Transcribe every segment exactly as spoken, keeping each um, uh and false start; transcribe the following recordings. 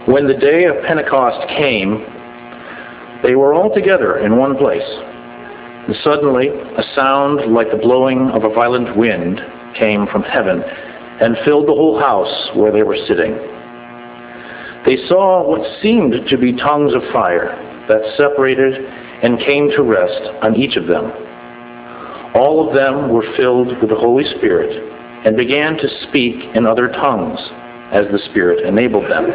When the day of Pentecost came, they were all together in one place. And suddenly, a sound like the blowing of a violent wind came from heaven and filled the whole house where they were sitting. They saw what seemed to be tongues of fire that separated and came to rest on each of them. All of them were filled with the Holy Spirit and began to speak in other tongues as the Spirit enabled them.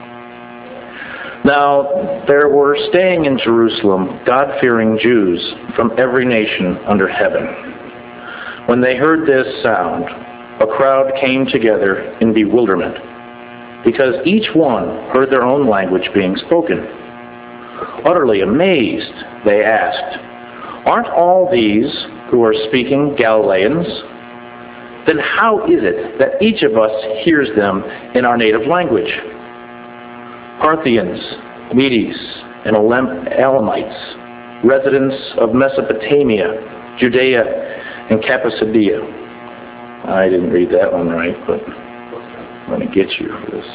Now, there were staying in Jerusalem God-fearing Jews from every nation under heaven. When they heard this sound, a crowd came together in bewilderment, because each one heard their own language being spoken. Utterly amazed, they asked, "Aren't all these who are speaking Galileans? Then how is it that each of us hears them in our native language? Parthians, Medes, and Elamites, residents of Mesopotamia, Judea, and Cappadocia." I didn't read that one right, but I'm going to get you for this.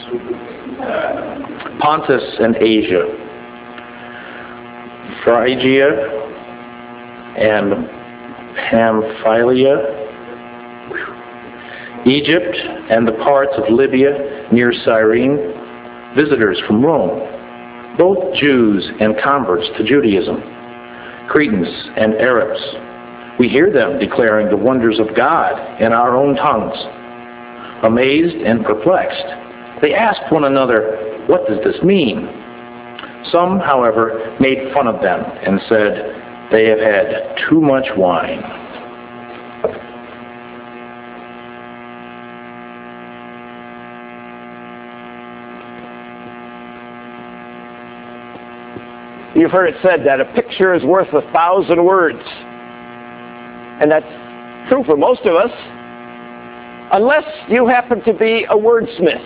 Pontus and Asia, Phrygia and Pamphylia, Egypt and the parts of Libya near Cyrene, visitors from Rome, both Jews and converts to Judaism, Cretans and Arabs. We hear them declaring the wonders of God in our own tongues. Amazed and perplexed, they asked one another, "What does this mean?" Some, however, made fun of them and said, "They have had too much wine." You've heard it said that a picture is worth a thousand words. And that's true for most of us, unless you happen to be a wordsmith.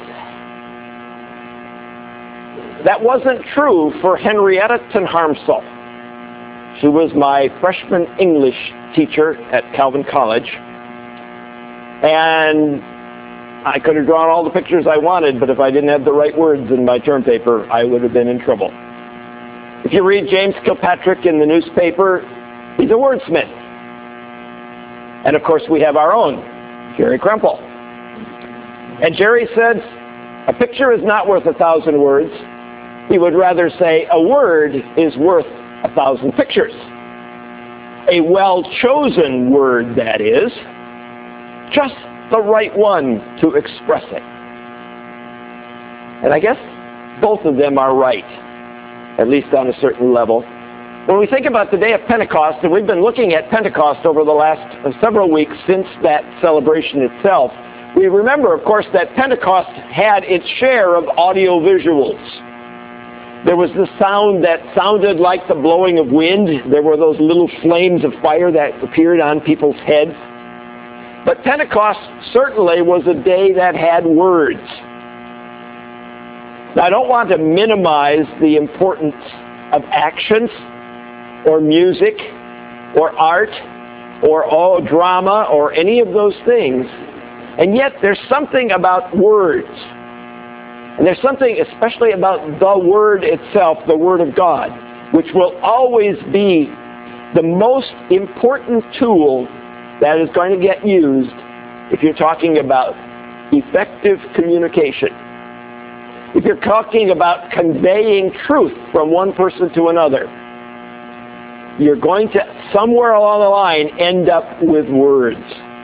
That wasn't true for Henrietta ten Harmsel. She was my freshman English teacher at Calvin College. And I could have drawn all the pictures I wanted, but if I didn't have the right words in my term paper, I would have been in trouble. If you read James Kilpatrick in the newspaper, he's a wordsmith. And of course we have our own, Jerry Krempel. And Jerry says, a picture is not worth a thousand words. He would rather say a word is worth a thousand pictures. A well-chosen word, that is. Just the right one to express it. And I guess both of them are right, at least on a certain level. When we think about the day of Pentecost, and we've been looking at Pentecost over the last uh, several weeks since that celebration itself, we remember, of course, that Pentecost had its share of audio visuals. There was the sound that sounded like the blowing of wind. There were those little flames of fire that appeared on people's heads. But Pentecost certainly was a day that had words. Now, I don't want to minimize the importance of actions, or music, or art, or oh, drama, or any of those things. And yet there's something about words. And there's something especially about the Word itself, the Word of God, which will always be the most important tool that is going to get used if you're talking about effective communication. If you're talking about conveying truth from one person to another, you're going to, somewhere along the line, end up with words.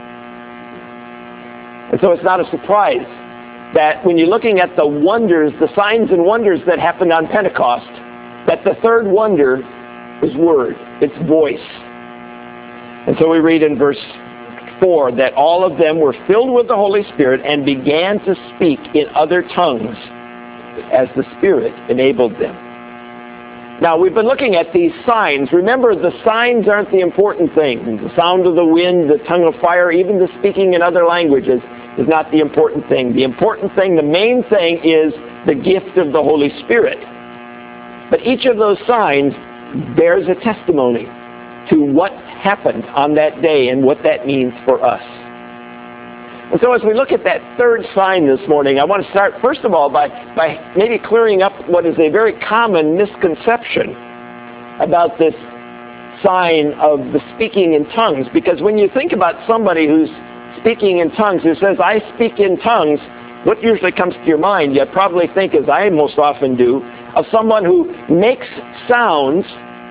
And so it's not a surprise that when you're looking at the wonders, the signs and wonders that happened on Pentecost, that the third wonder is word, it's voice. And so we read in verse four that all of them were filled with the Holy Spirit and began to speak in other tongues as the Spirit enabled them. Now, we've been looking at these signs. Remember, the signs aren't the important thing. The sound of the wind, the tongue of fire, even the speaking in other languages is not the important thing. The important thing, the main thing, is the gift of the Holy Spirit. But each of those signs bears a testimony to what happened on that day and what that means for us. And so as we look at that third sign this morning, I want to start, first of all, by, by maybe clearing up what is a very common misconception about this sign of the speaking in tongues. Because when you think about somebody who's speaking in tongues, who says, I speak in tongues, what usually comes to your mind, you probably think, as I most often do, of someone who makes sounds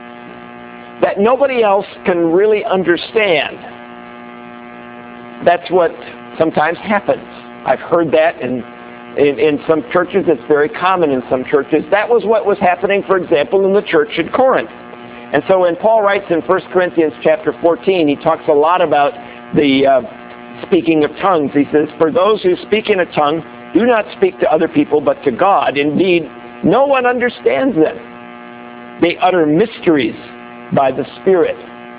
that nobody else can really understand. That's what sometimes happens. I've heard that in, in, in some churches. It's very common in some churches. That was what was happening, for example, in the church in Corinth. And so when Paul writes in First Corinthians chapter fourteen, he talks a lot about the uh, speaking of tongues. He says, for those who speak in a tongue, do not speak to other people, but to God. Indeed, no one understands them. They utter mysteries by the Spirit.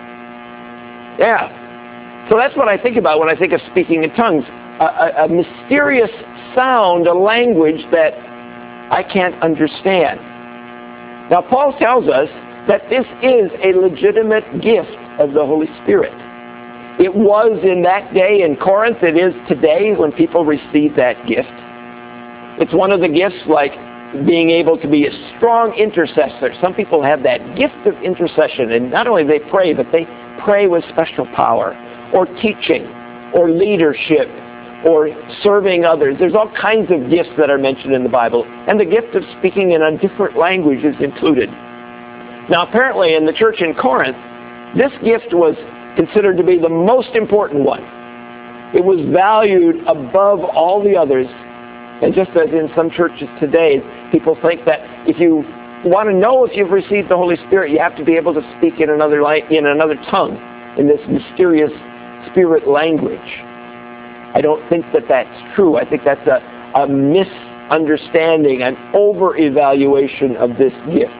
Yeah. So that's what I think about when I think of speaking in tongues. A, a, a mysterious sound, a language that I can't understand. Now, Paul tells us that this is a legitimate gift of the Holy Spirit. It was in that day in Corinth. It is today when people receive that gift. It's one of the gifts like being able to be a strong intercessor. Some people have that gift of intercession, and not only they pray, but they pray with special power, or teaching, or leadership, or serving others. There's all kinds of gifts that are mentioned in the Bible, and the gift of speaking in a different language is included. Now, apparently in the church in Corinth, this gift was considered to be the most important one. It was valued above all the others. And just as in some churches today, people think that if you want to know if you've received the Holy Spirit, you have to be able to speak in another in another tongue, in this mysterious spirit language. I don't think that that's true. I think that's a, a misunderstanding, an over-evaluation of this gift.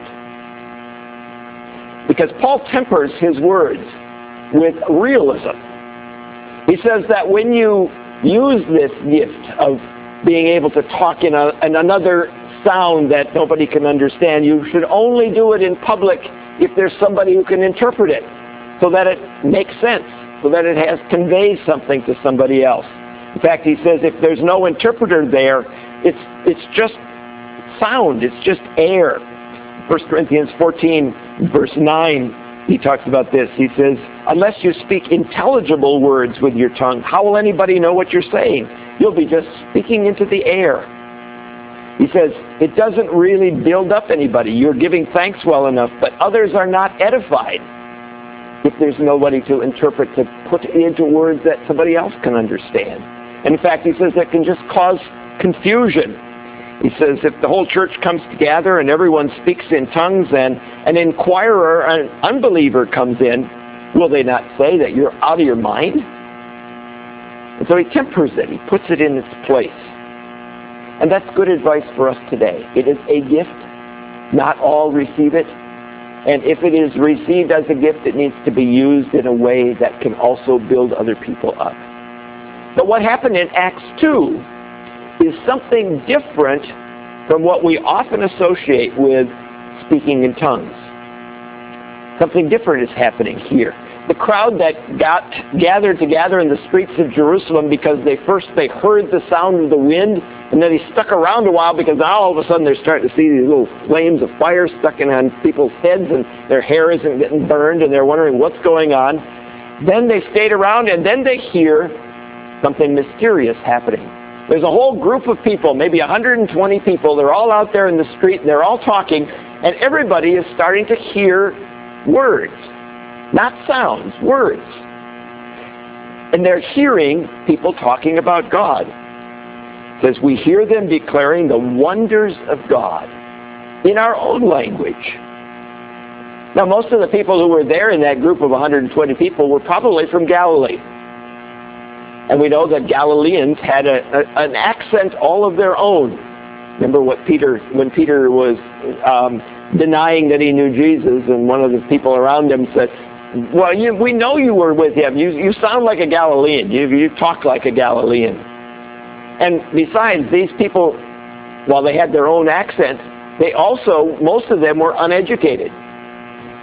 Because Paul tempers his words with realism. He says that when you use this gift of being able to talk in, a, in another sound that nobody can understand, you should only do it in public if there's somebody who can interpret it, so that it makes sense, so that it has conveys something to somebody else. In fact, he says if there's no interpreter there, it's it's just sound, it's just air. First Corinthians fourteen, verse nine, he talks about this. He says, unless you speak intelligible words with your tongue, how will anybody know what you're saying? You'll be just speaking into the air. He says, it doesn't really build up anybody. You're giving thanks well enough, but others are not edified if there's nobody to interpret, to put into words that somebody else can understand. And in fact, he says that can just cause confusion. He says if the whole church comes together and everyone speaks in tongues and an inquirer, an unbeliever comes in, will they not say that you're out of your mind? And so he tempers it. He puts it in its place. And that's good advice for us today. It is a gift. Not all receive it. And if it is received as a gift, it needs to be used in a way that can also build other people up. But what happened in Acts two is something different from what we often associate with speaking in tongues. Something different is happening here. The crowd that got gathered together in the streets of Jerusalem because they first they heard the sound of the wind, and then they stuck around a while because now all of a sudden they're starting to see these little flames of fire stuck in on people's heads, and their hair isn't getting burned, and they're wondering what's going on. Then they stayed around, and then they hear something mysterious happening. There's a whole group of people, maybe one hundred twenty people. They're all out there in the street, and they're all talking, and everybody is starting to hear words. Not sounds, words. And they're hearing people talking about God. It says, we hear them declaring the wonders of God in our own language. Now, most of the people who were there in that group of one hundred twenty people were probably from Galilee. And we know that Galileans had a, a, an accent all of their own. Remember what Peter, when Peter was um, denying that he knew Jesus, and one of the people around him said, well, you, we know you were with him. You, you sound like a Galilean. You, you talk like a Galilean. And besides, these people, while they had their own accent, they also, most of them were uneducated.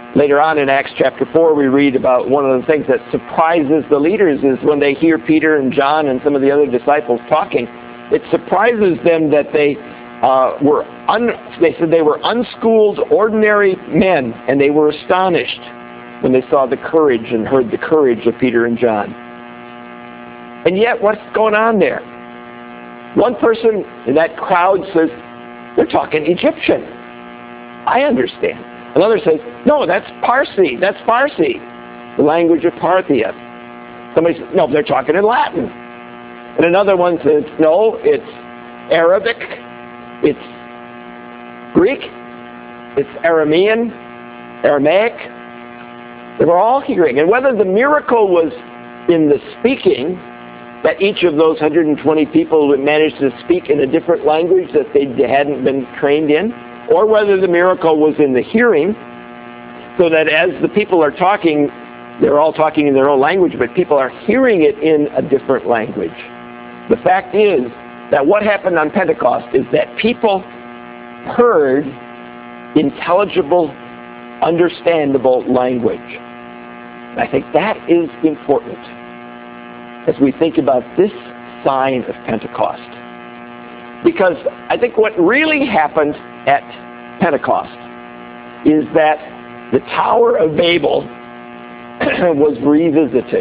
Later on in Acts chapter four, we read about one of the things that surprises the leaders is when they hear Peter and John and some of the other disciples talking, it surprises them that they uh, were, un- they said they were unschooled, ordinary men, and they were astonished when they saw the courage and heard the courage of Peter and John. And yet, what's going on there? One person in that crowd says, they're talking Egyptian. I understand. Another says, no, that's Parsi. That's Farsi, the language of Parthia. Somebody says, no, they're talking in Latin. And another one says, no, it's Arabic, it's Greek, it's Aramean, Aramaic. They were all hearing. And whether the miracle was in the speaking, that each of those one hundred twenty people would manage to speak in a different language that they hadn't been trained in, or whether the miracle was in the hearing, so that as the people are talking, they're all talking in their own language, but people are hearing it in a different language. The fact is that what happened on Pentecost is that people heard intelligible, understandable language. I think that is important as we think about this sign of Pentecost. Because I think what really happened at Pentecost is that the Tower of Babel was revisited.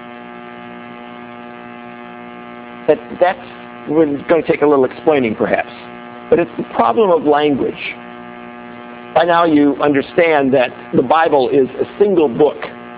That, that's we're going to take a little explaining perhaps. But it's the problem of language. By now you understand that the Bible is a single book.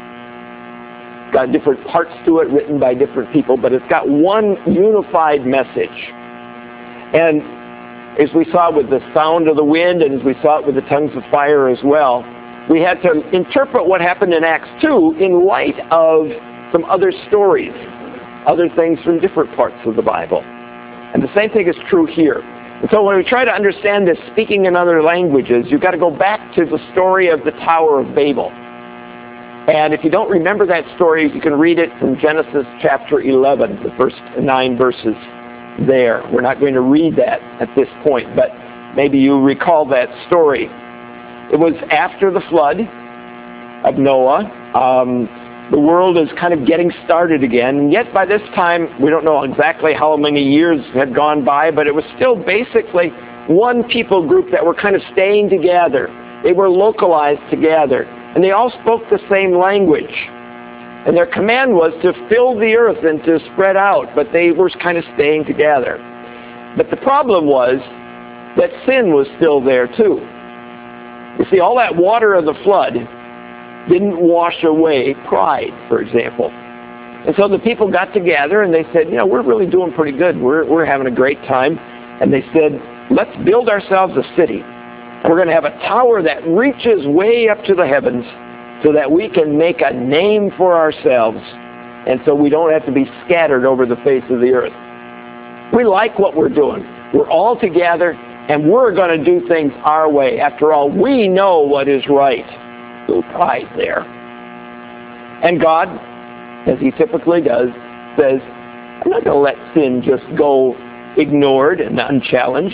It's got different parts to it written by different people, but it's got one unified message. And as we saw with the sound of the wind, and as we saw it with the tongues of fire as well, we had to interpret what happened in Acts two in light of some other stories, other things from different parts of the Bible. And the same thing is true here. And so when we try to understand this speaking in other languages, you've got to go back to the story of the Tower of Babel. And if you don't remember that story, you can read it from Genesis chapter eleven, the first nine verses there. We're not going to read that at this point, but maybe you recall that story. It was after the flood of Noah. Um, the world is kind of getting started again, and yet by this time, we don't know exactly how many years had gone by, but it was still basically one people group that were kind of staying together. They were localized together, and they all spoke the same language. And their command was to fill the earth and to spread out, but they were kind of staying together. But the problem was that sin was still there too. You see, all that water of the flood didn't wash away pride, for example. And so the people got together and they said, you know, we're really doing pretty good. We're, we're having a great time. And they said, let's build ourselves a city. And we're going to have a tower that reaches way up to the heavens so that we can make a name for ourselves and so we don't have to be scattered over the face of the earth. We like what we're doing. We're all together and we're going to do things our way. After all, we know what is right. Little pride there. And God, as he typically does, says, I'm not going to let sin just go ignored and unchallenged.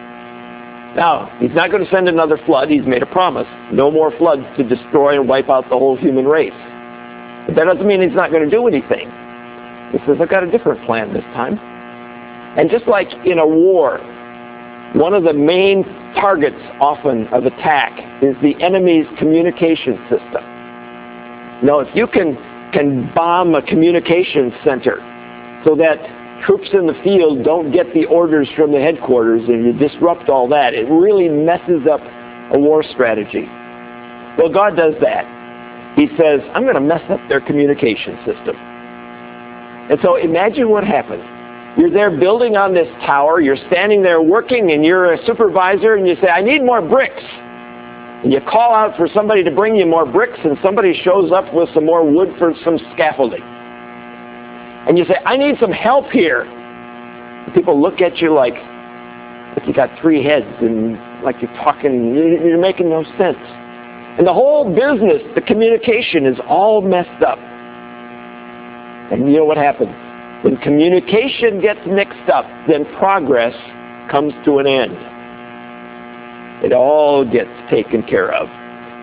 Now, he's not going to send another flood. He's made a promise. No more floods to destroy and wipe out the whole human race. But that doesn't mean he's not going to do anything. He says, I've got a different plan this time. And just like in a war, one of the main targets often of attack is the enemy's communication system. Now, if you can, can bomb a communication center so that troops in the field don't get the orders from the headquarters and you disrupt all that, it really messes up a war strategy. Well, God does that. He says, I'm going to mess up their communication system. And so imagine what happens. You're there building on this tower, you're standing there working, and you're a supervisor, and you say, I need more bricks. And you call out for somebody to bring you more bricks, and somebody shows up with some more wood for some scaffolding. And you say, I need some help here. And people look at you like, like you got three heads, and like you're talking, you're making no sense. And the whole business, the communication is all messed up. And you know what happens? When communication gets mixed up, then progress comes to an end. It all gets taken care of.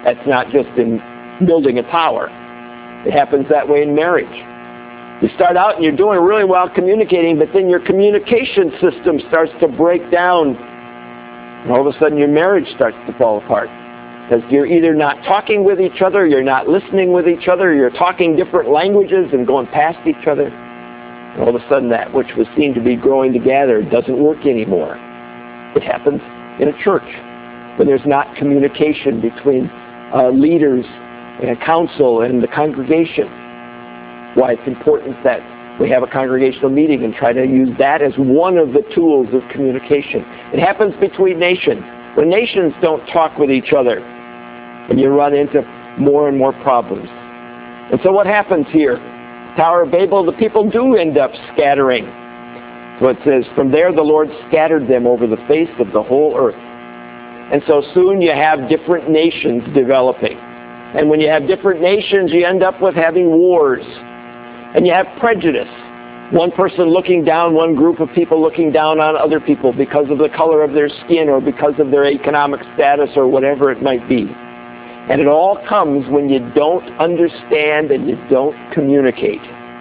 That's not just in building a tower. It happens that way in marriage. You start out and you're doing really well communicating, but then your communication system starts to break down, and all of a sudden your marriage starts to fall apart. Because you're either not talking with each other, you're not listening with each other, you're talking different languages and going past each other. And all of a sudden that which was seen to be growing together doesn't work anymore. It happens in a church when there's not communication between uh, leaders and a council and the congregation. Why it's important that we have a congregational meeting and try to use that as one of the tools of communication. It happens between nations. When nations don't talk with each other, and you run into more and more problems. And so what happens here? Tower of Babel, the people do end up scattering. So it says, from there the Lord scattered them over the face of the whole earth. And so soon you have different nations developing. And when you have different nations, you end up with having wars. And you have prejudice. One person looking down, one group of people looking down on other people because of the color of their skin or because of their economic status or whatever it might be. And it all comes when you don't understand and you don't communicate.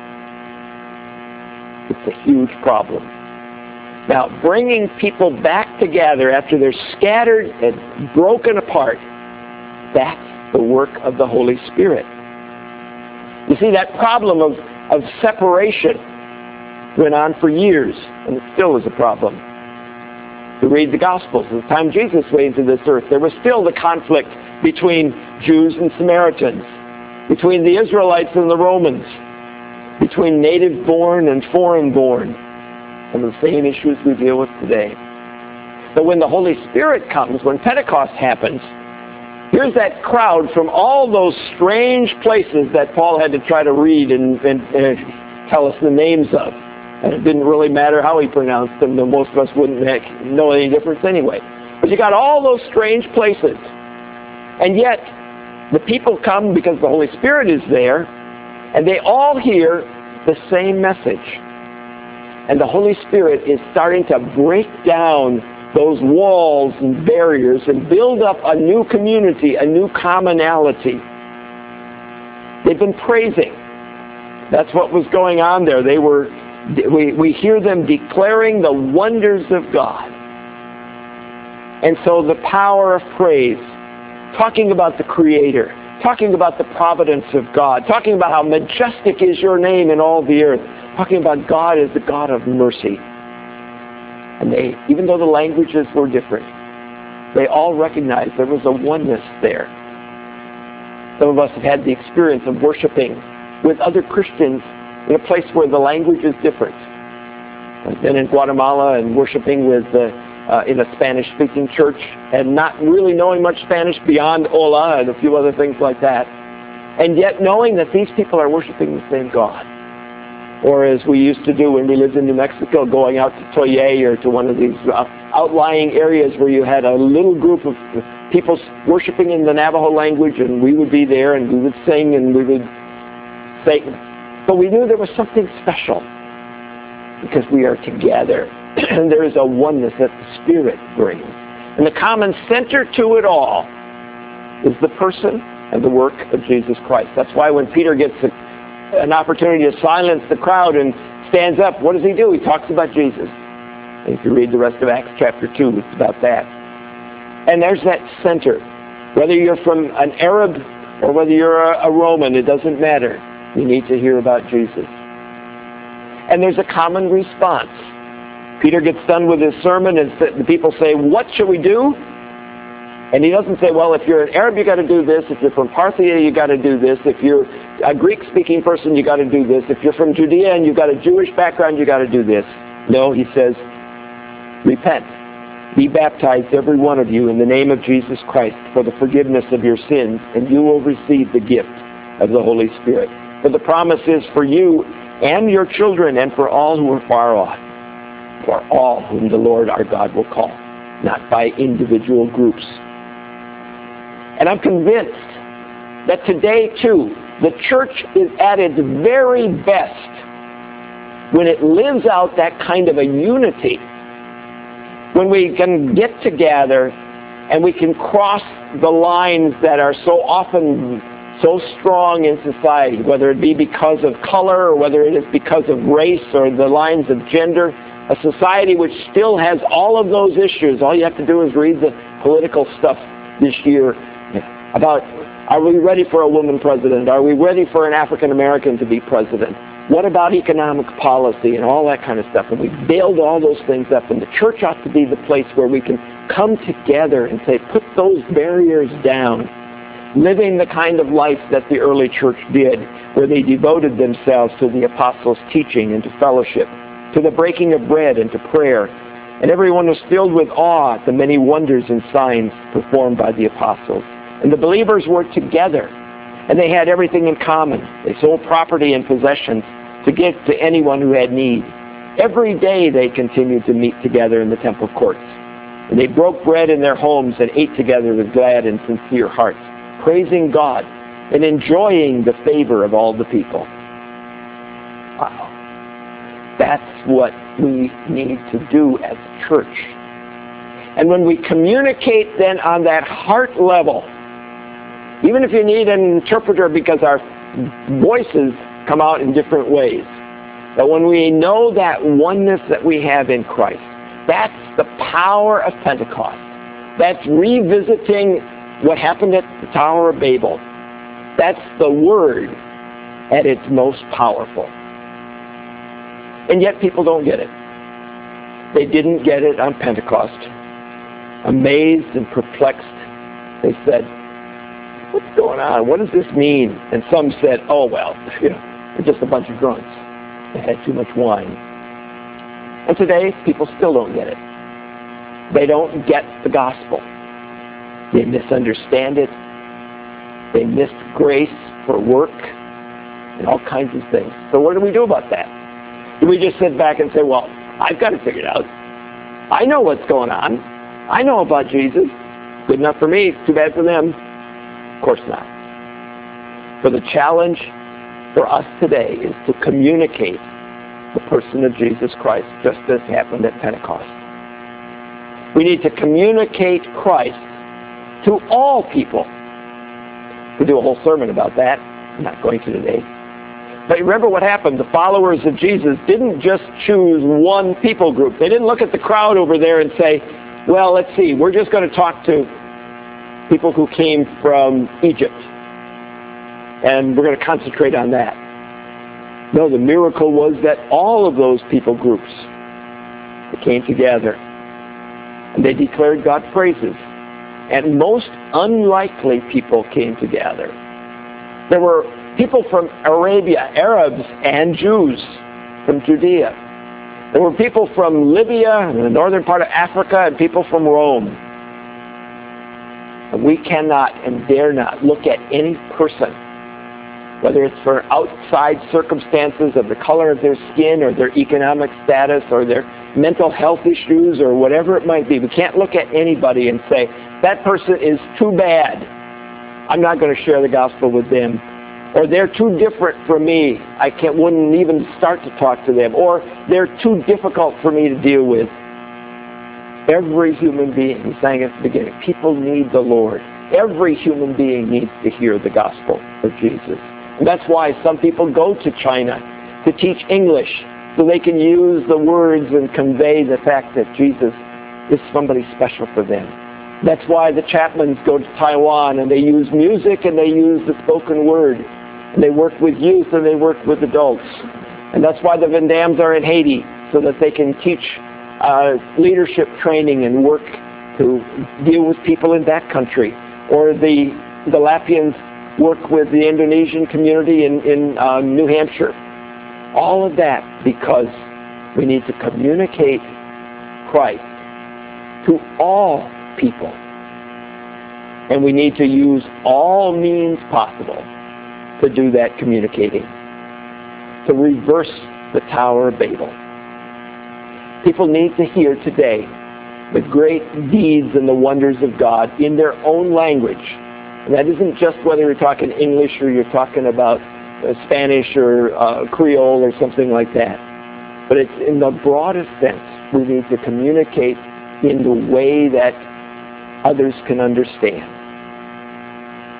It's a huge problem. Now, bringing people back together after they're scattered and broken apart, that's the work of the Holy Spirit. You see, that problem of, of separation went on for years, and it still is a problem. To read the Gospels, at the time Jesus went into this earth, there was still the conflict between Jews and Samaritans, between the Israelites and the Romans, between native-born and foreign-born, and the same issues we deal with today. But when the Holy Spirit comes, when Pentecost happens, here's that crowd from all those strange places that Paul had to try to read and, and, and tell us the names of. And it didn't really matter how he pronounced them, though most of us wouldn't know any difference anyway. But you got all those strange places. And yet, the people come because the Holy Spirit is there, and they all hear the same message. And the Holy Spirit is starting to break down those walls and barriers and build up a new community, a new commonality. They've been praising. That's what was going on there. They were, we, we hear them declaring the wonders of God. And so the power of praise, talking about the Creator, talking about the providence of God, talking about how majestic is your name in all the earth, talking about God as the God of mercy. And they, even though the languages were different, they all recognized there was a oneness there. Some of us have had the experience of worshiping with other Christians in a place where the language is different. I've been in Guatemala and worshiping with the, uh, in a Spanish-speaking church and not really knowing much Spanish beyond hola and a few other things like that. And yet knowing that these people are worshiping the same God. Or as we used to do when we lived in New Mexico, going out to Toye or to one of these uh, outlying areas where you had a little group of people worshiping in the Navajo language, and we would be there and we would sing and we would say, but we knew there was something special because we are together and there is a oneness that the Spirit brings. And the common center to it all is the person and the work of Jesus Christ. That's why when Peter gets a an opportunity to silence the crowd and stands up, what does he do? He talks about Jesus. And if you read the rest of Acts chapter two, it's about that. And there's that center. Whether you're from an Arab or whether you're a, a Roman, it doesn't matter. You need to hear about Jesus. And there's a common response. Peter gets done with his sermon and the people say, what should we do? And he doesn't say, well, if you're an Arab, you got to do this. If you're from Parthia, you got to do this. If you're a Greek-speaking person, you got to do this. If you're from Judea and you've got a Jewish background, you got to do this. No, he says, repent. Be baptized, every one of you, in the name of Jesus Christ for the forgiveness of your sins, and you will receive the gift of the Holy Spirit. For the promise is for you and your children and for all who are far off, for all whom the Lord our God will call, not by individual groups. And I'm convinced that today, too, the church is at its very best when it lives out that kind of a unity. When we can get together and we can cross the lines that are so often so strong in society, whether it be because of color or whether it is because of race or the lines of gender, a society which still has all of those issues. All you have to do is read the political stuff this year about, are we ready for a woman president? Are we ready for an African American to be president? What about economic policy and all that kind of stuff? And we build all those things up, and the church ought to be the place where we can come together and say, put those barriers down, living the kind of life that the early church did, where they devoted themselves to the apostles' teaching and to fellowship, to the breaking of bread and to prayer. And everyone was filled with awe at the many wonders and signs performed by the apostles. And the believers were together, and they had everything in common. They sold property and possessions to give to anyone who had need. Every day they continued to meet together in the temple courts. And they broke bread in their homes and ate together with glad and sincere hearts, praising God and enjoying the favor of all the people. Wow. That's what we need to do as a church. And when we communicate then on that heart level, even if you need an interpreter because our voices come out in different ways, but when we know that oneness that we have in Christ, that's the power of Pentecost. That's revisiting what happened at the Tower of Babel. That's the Word at its most powerful. And yet people don't get it. They didn't get it on Pentecost. Amazed and perplexed, they said, what's going on? What does this mean? And some said, oh, well, you know, they're just a bunch of drunks. They had too much wine. And today, people still don't get it. They don't get the gospel. They misunderstand it. They miss grace for work and all kinds of things. So what do we do about that? Do we just sit back and say, well, I've got it figured out. I know what's going on. I know about Jesus. Good enough for me. Too bad for them. Of course not. For the challenge for us today is to communicate the person of Jesus Christ, just as happened at Pentecost. We need to communicate Christ to all people. We do a whole sermon about that. I'm not going to today. But remember what happened. The followers of Jesus didn't just choose one people group. They didn't look at the crowd over there and say, well, let's see, we're just going to talk to people who came from Egypt, and we're going to concentrate on that. No, the miracle was that all of those people groups came together, and they declared God's praises. And most unlikely people came together. There were people from Arabia, Arabs and Jews from Judea. There were people from Libya and the northern part of Africa and people from Rome. And we cannot and dare not look at any person, whether it's for outside circumstances of the color of their skin or their economic status or their mental health issues or whatever it might be. We can't look at anybody and say, that person is too bad. I'm not going to share the gospel with them. Or they're too different from me. I can't, wouldn't even start to talk to them. Or they're too difficult for me to deal with. Every human being, we sang at the beginning, people need the Lord. Every human being needs to hear the gospel of Jesus. And that's why some people go to China to teach English, so they can use the words and convey the fact that Jesus is somebody special for them. That's why the Chapmans go to Taiwan and they use music and they use the spoken word. And they work with youth and they work with adults. And that's why the Van Dams are in Haiti, so that they can teach uh, leadership training and work to deal with people in that country. Or the, the Lapians work with the Indonesian community in, in uh, New Hampshire. All of that because we need to communicate Christ to all people. And we need to use all means possible to do that communicating, to reverse the Tower of Babel. People need to hear today the great deeds and the wonders of God in their own language. And that isn't just whether you're talking English or you're talking about uh, Spanish or uh, Creole or something like that. But it's in the broadest sense. We need to communicate in the way that others can understand.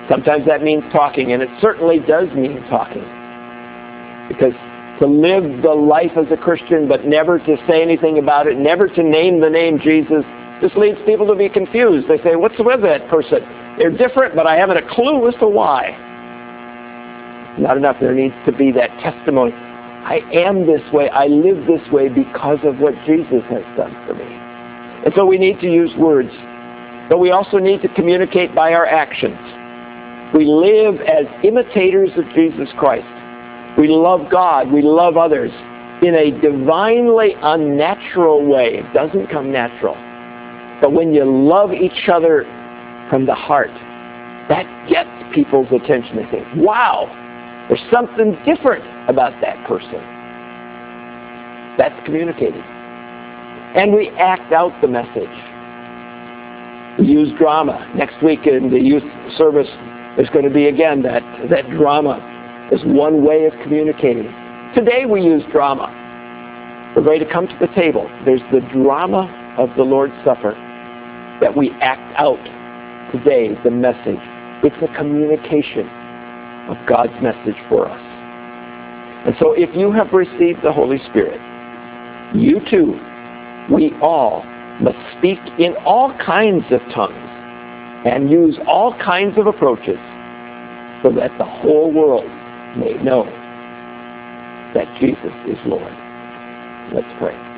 Sometimes that means talking, and it certainly does mean talking. Because to live the life as a Christian but never to say anything about it, never to name the name Jesus, just leads people to be confused. They say, what's with that person? They're different, but I haven't a clue as to why. Not enough. There needs to be that testimony. I am this way. I live this way because of what Jesus has done for me. And so we need to use words. But we also need to communicate by our actions. We live as imitators of Jesus Christ. We love God. We love others in a divinely unnatural way. It doesn't come natural. But when you love each other from the heart, that gets people's attention. They say, wow, there's something different about that person. That's communicating. And we act out the message. We use drama. Next week in the youth service, there's going to be again that, that drama is one way of communicating. Today we use drama. We're going to come to the table. There's the drama of the Lord's Supper that we act out today, the message. It's a communication of God's message for us. And so if you have received the Holy Spirit, you too, we all must speak in all kinds of tongues and use all kinds of approaches so that the whole world may know that Jesus is Lord. Let's pray.